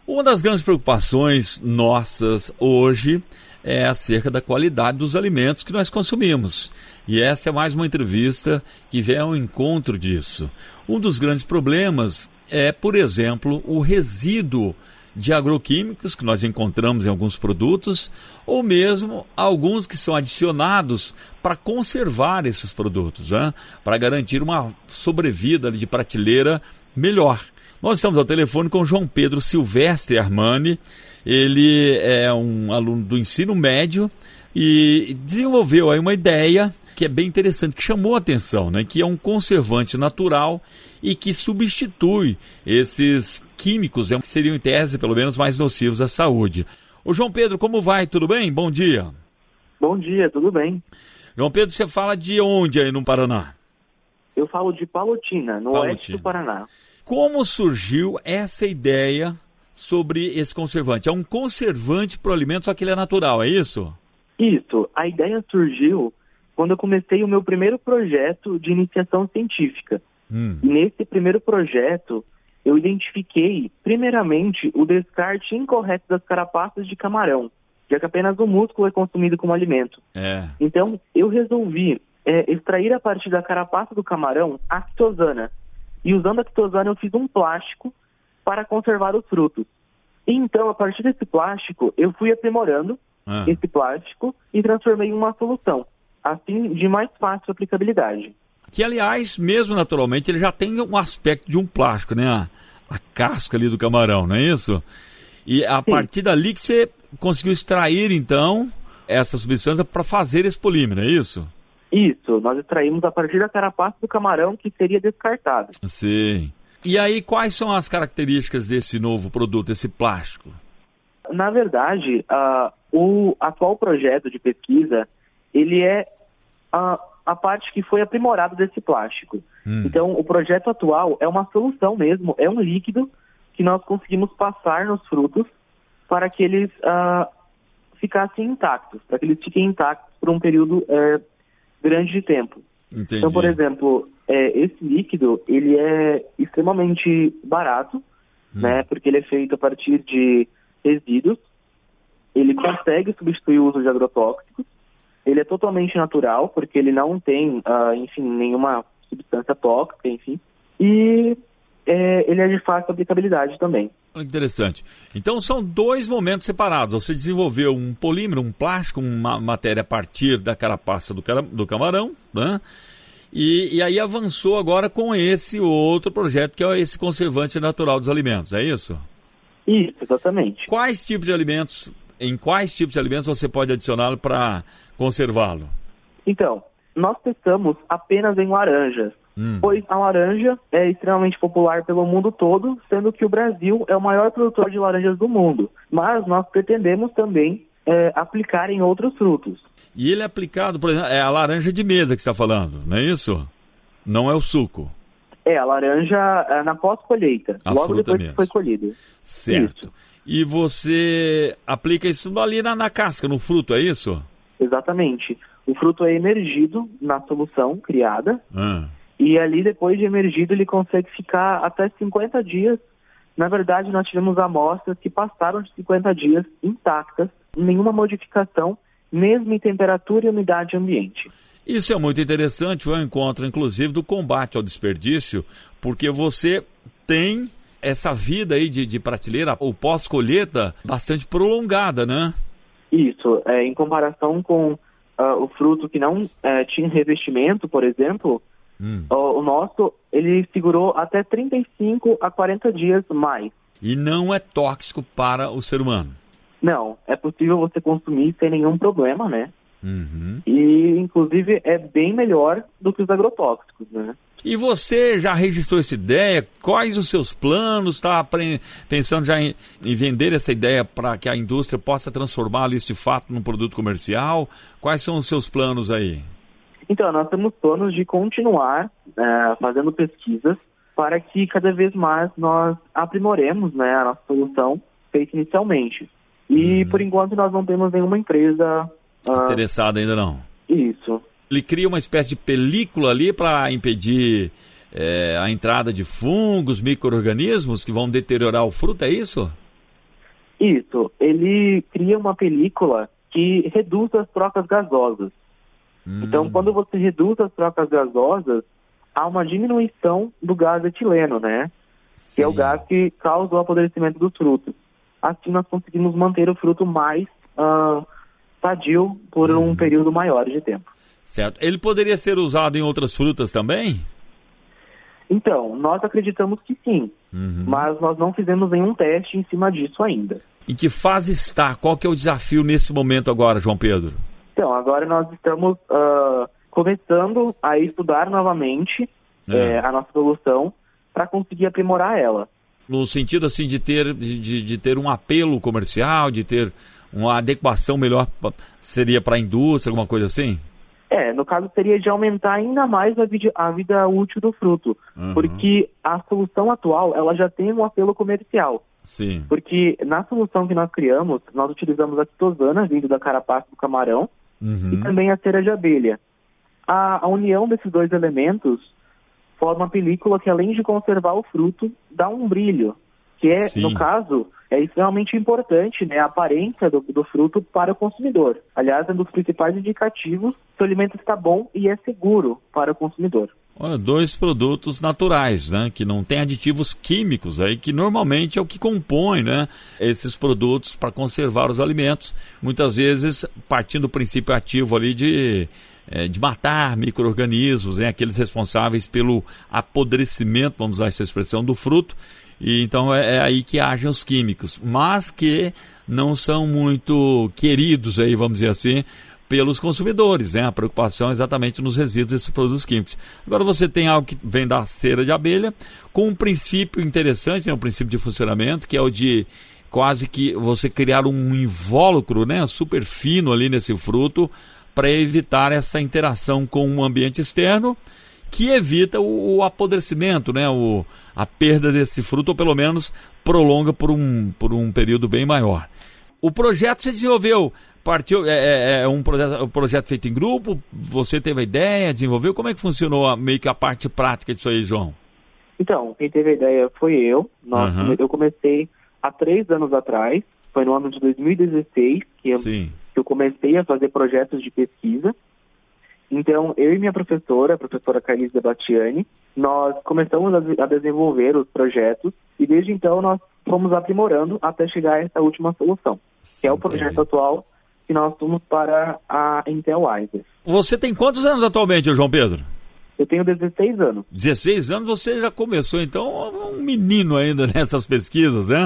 Uma das grandes preocupações nossas hoje é acerca da qualidade dos alimentos que nós consumimos. E essa é mais uma entrevista que vem ao encontro disso. Um dos grandes problemas é, por exemplo, o resíduo de agroquímicos que nós encontramos em alguns produtos, ou mesmo alguns que são adicionados para conservar esses produtos, né? Para garantir uma sobrevida de prateleira melhor. Nós estamos ao telefone com João Pedro Silvestre Armani. Ele é um aluno do ensino médio e desenvolveu aí uma ideia que é bem interessante, que chamou a atenção, né? Que é um conservante natural e que substitui esses químicos, que seriam em tese pelo menos mais nocivos à saúde. Ô João Pedro, como vai? Tudo bem? Bom dia. Bom dia, tudo bem. João Pedro, você fala de onde aí no Paraná? Eu falo de Palotina, no oeste do Paraná. Como surgiu essa ideia sobre esse conservante? É um conservante para o alimento, só que ele é natural, é isso? Isso. A ideia surgiu quando eu comecei o meu primeiro projeto de iniciação científica. E nesse primeiro projeto, eu identifiquei, primeiramente, o descarte incorreto das carapaças de camarão, já que apenas o músculo é consumido como alimento. Então, eu resolvi extrair a partir da carapaça do camarão a quitosana. E usando a quitosana, eu fiz um plástico para conservar os frutos. E então, a partir desse plástico, eu fui aprimorando esse plástico e transformei em uma solução, assim, de mais fácil aplicabilidade. Que, aliás, mesmo naturalmente, ele já tem um aspecto de um plástico, né? A casca ali do camarão, não é isso? E a partir dali que você conseguiu extrair, então, essa substância para fazer esse polímero, é isso? Isso, nós extraímos a partir da carapaça do camarão que seria descartado. Sim. E aí, quais são as características desse novo produto, esse plástico? Na verdade, o atual projeto de pesquisa, ele é a parte que foi aprimorada desse plástico. Então, o projeto atual é uma solução mesmo, é um líquido que nós conseguimos passar nos frutos para que eles ficassem intactos, para que eles fiquem intactos por um período grande de tempo. Entendi. Então, por exemplo, esse líquido, ele é extremamente barato, né, porque ele é feito a partir de resíduos, ele consegue substituir o uso de agrotóxicos, ele é totalmente natural, porque ele não tem, nenhuma substância tóxica, e ele é de fácil aplicabilidade também. Interessante. Então são dois momentos separados. Você desenvolveu um polímero, um plástico, uma matéria a partir da carapaça do camarão, né? E aí avançou agora com esse outro projeto, que é esse conservante natural dos alimentos, é isso? Isso, exatamente. Em quais tipos de alimentos você pode adicioná-lo para conservá-lo? Então, nós testamos apenas em laranjas, pois a laranja é extremamente popular pelo mundo todo, sendo que o Brasil é o maior produtor de laranjas do mundo. Mas nós pretendemos também aplicar em outros frutos. E ele é aplicado, por exemplo, é a laranja de mesa que você está falando, não é isso? Não é o suco? É, a laranja na pós-colheita, logo depois mesmo que foi colhida. Certo. Isso. E você aplica isso ali na casca, no fruto, é isso? Exatamente. O fruto é emergido na solução criada, e ali, depois de emergido, ele consegue ficar até 50 dias. Na verdade, nós tivemos amostras que passaram de 50 dias intactas, nenhuma modificação, mesmo em temperatura e umidade ambiente. Isso é muito interessante, foi um encontro, inclusive, do combate ao desperdício, porque você tem essa vida aí de prateleira, ou pós-colheita, bastante prolongada, né? Isso, em comparação com o fruto que não tinha revestimento, por exemplo, o nosso, ele segurou até 35 a 40 dias mais. E não é tóxico para o ser humano? Não, é possível você consumir sem nenhum problema, né? E, inclusive, é bem melhor do que os agrotóxicos, né? E você já registrou essa ideia? Quais os seus planos? Está pensando já em vender essa ideia para que a indústria possa transformá-lo isso de fato num produto comercial? Quais são os seus planos aí? Então, nós temos planos de continuar fazendo pesquisas para que cada vez mais nós aprimoremos, né, a nossa solução feita inicialmente. E, por enquanto, nós não temos nenhuma empresa interessada ainda não? Isso. Ele cria uma espécie de película ali para impedir a entrada de fungos, micro-organismos que vão deteriorar o fruto, é isso? Isso, ele cria uma película que reduz as trocas gasosas. Então, quando você reduz as trocas gasosas, há uma diminuição do gás etileno, né? Sim. Que é o gás que causa o apodrecimento dos frutos. Assim, nós conseguimos manter o fruto mais sadio por um período maior de tempo. Certo. Ele poderia ser usado em outras frutas também? Então, nós acreditamos que sim, mas nós não fizemos nenhum teste em cima disso ainda. Em que fase está? Qual que é o desafio nesse momento agora, João Pedro? Então, agora nós estamos começando a estudar novamente a nossa solução para conseguir aprimorar ela. No sentido assim de ter um apelo comercial, de ter uma adequação melhor, seria para a indústria, alguma coisa assim? No caso seria de aumentar ainda mais a vida útil do fruto, porque a solução atual ela já tem um apelo comercial. Sim. Porque na solução que nós criamos, nós utilizamos a quitosana, vindo da carapaça do camarão, e também a cera de abelha. A união desses dois elementos forma uma película que, além de conservar o fruto, dá um brilho, que é, Sim. no caso, é extremamente importante, né, a aparência do fruto para o consumidor. Aliás, é um dos principais indicativos que o alimento está bom e é seguro para o consumidor. Olha, 2 produtos naturais, né, que não tem aditivos químicos aí, que normalmente é o que compõe, né, esses produtos para conservar os alimentos. Muitas vezes partindo do princípio ativo ali de matar micro-organismos, né, aqueles responsáveis pelo apodrecimento, vamos usar essa expressão, do fruto. E então é aí que agem os químicos, mas que não são muito queridos aí, vamos dizer assim, pelos consumidores, né? A preocupação é exatamente nos resíduos desses produtos químicos. Agora você tem algo que vem da cera de abelha, com um princípio interessante, né? Um princípio de funcionamento, que é o de quase que você criar um invólucro, né? Super fino ali nesse fruto, para evitar essa interação com o ambiente externo, que evita o apodrecimento, né? A perda desse fruto, ou pelo menos prolonga por um período bem maior. O projeto se desenvolveu, partiu, um projeto feito em grupo, você teve a ideia, desenvolveu, como é que funcionou meio que a parte prática disso aí, João? Então, quem teve a ideia foi eu. Eu comecei há 3 anos atrás, foi no ano de 2016 que eu comecei a fazer projetos de pesquisa. Então, eu e minha professora, a professora Carlis Debatiani, nós começamos a desenvolver os projetos e desde então nós fomos aprimorando até chegar a essa última solução, que é o projeto atual que nós temos para a Intellizer. Você tem quantos anos atualmente, João Pedro? Eu tenho 16 anos. 16 anos, você já começou, então, um menino ainda nessas pesquisas, né?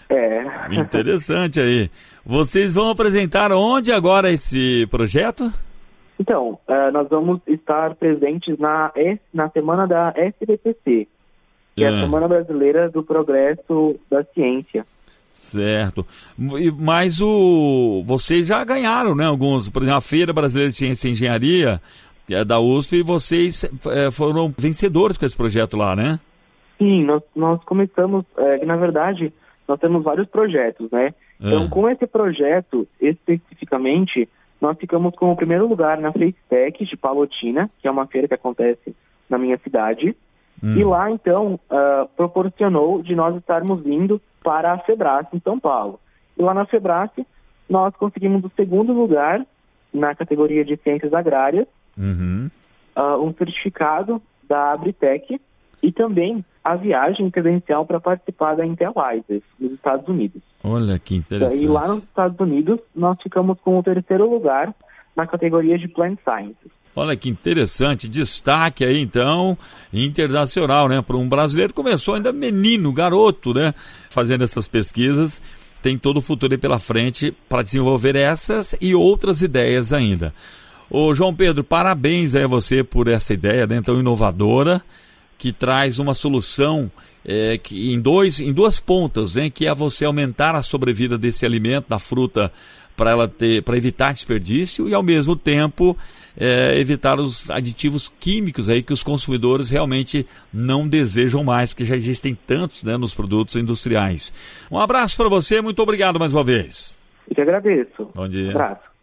Interessante aí. Vocês vão apresentar onde agora esse projeto? Então, nós vamos estar presentes na semana da SBPC, que é a Semana Brasileira do Progresso da Ciência. Certo. Mas vocês já ganharam, né? Alguns, por exemplo, a Feira Brasileira de Ciência e Engenharia, que é da USP, e vocês foram vencedores com esse projeto lá, né? Sim, nós começamos, na verdade, nós temos vários projetos, né? Então, com esse projeto, especificamente, nós ficamos com o primeiro lugar na FaceTech de Palotina, que é uma feira que acontece na minha cidade. E lá, então, proporcionou de nós estarmos indo para a Febrace, em São Paulo. E lá na Febrace, nós conseguimos o 2º lugar na categoria de Ciências Agrárias, um certificado da Abritec e também a viagem credencial para participar da Intellizer nos Estados Unidos. Olha que interessante. E lá nos Estados Unidos, nós ficamos com o 3º lugar na categoria de Plant Sciences. Olha que interessante, destaque aí então, internacional, né? Para um brasileiro começou ainda menino, garoto, né? Fazendo essas pesquisas, tem todo o futuro aí pela frente para desenvolver essas e outras ideias ainda. Ô João Pedro, parabéns aí a você por essa ideia, né? Tão inovadora, que traz uma solução que em duas pontas, né? Que é você aumentar a sobrevida desse alimento, da fruta, para evitar desperdício e ao mesmo tempo evitar os aditivos químicos aí que os consumidores realmente não desejam mais, porque já existem tantos, né, nos produtos industriais. Um abraço para você, muito obrigado mais uma vez. Eu te agradeço. Bom dia. Um abraço.